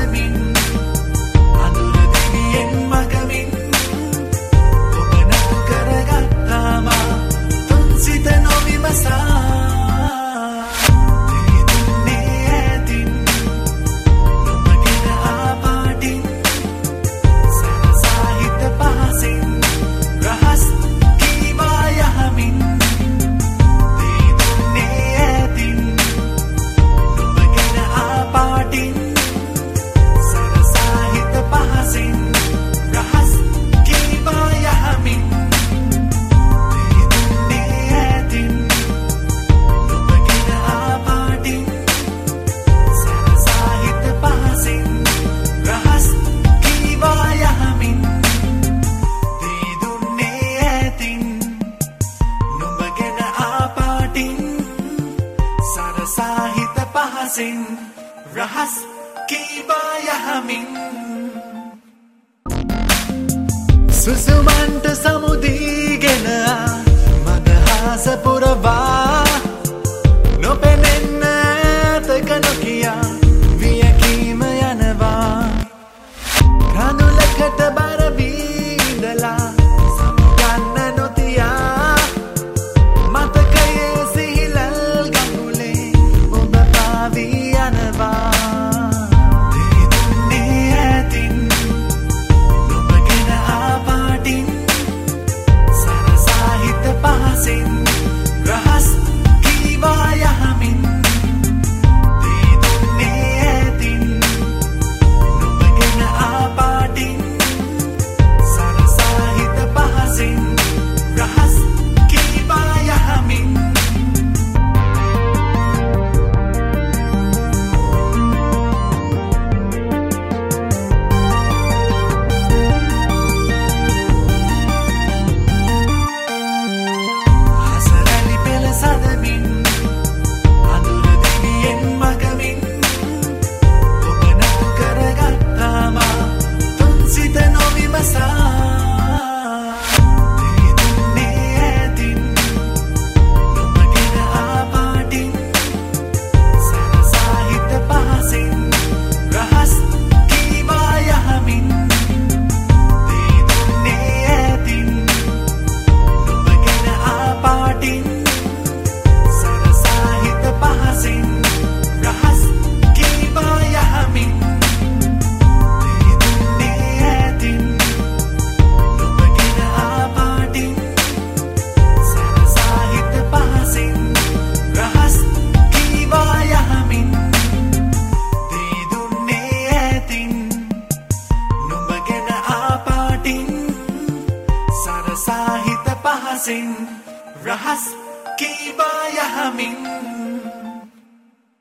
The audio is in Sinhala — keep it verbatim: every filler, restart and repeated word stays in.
සදමින් අඳුර දිවියෙන් මගමින් ඔබ නතු කරගත්තාම තුන් සිත නොවිමසා සාහිත පහසින් රහස් කීවා යහමින් සුසුමන්ට සමුදීගෙන මදහස පුරවා නොපෙනෙන්න ඇතක නොකියා වියකීම යනවා කඳුලකට බර බීඳලා සමුගන්න නොතියා මතකයේ සිහිලල් ගඟුලේ ඔබ පාවී යනවා දී දුන්නේ ඇතින් නුඹගෙන ආපාටින් සරසාහිත පහසින් රහස් කීවා යහමින් දී දුන්නේ ඇතින් නුඹගෙන ආපාටින් සරසාහිත පහසින් රහස් කීවා යහමින් හසරැලි පෙළ සදමින් අඳුර දිවියෙන් මගමින් ඔබ නතු කරගත්තාම තුන් සිත නොවිමසා දී දුන්නේ ඇතින් නුඹගෙන ආපාටින් සරසාහිත පහසින් රහස් කීවා යහමින් දී දුන්නේ ඇතින් නුඹගෙන ආපාටින් සරසාහිත පහසින් රහස් කීවා යහමින් දී දුන්නේ ඇතින් නුඹගෙන ආපාටින් සරසාහිත පහසින් රහස් කීවා යහමින් දී දුන්නේ ඇතින් නුඹගෙන ආපාටින් සරසාහිත පහසින් රහස් කීවා යහමින්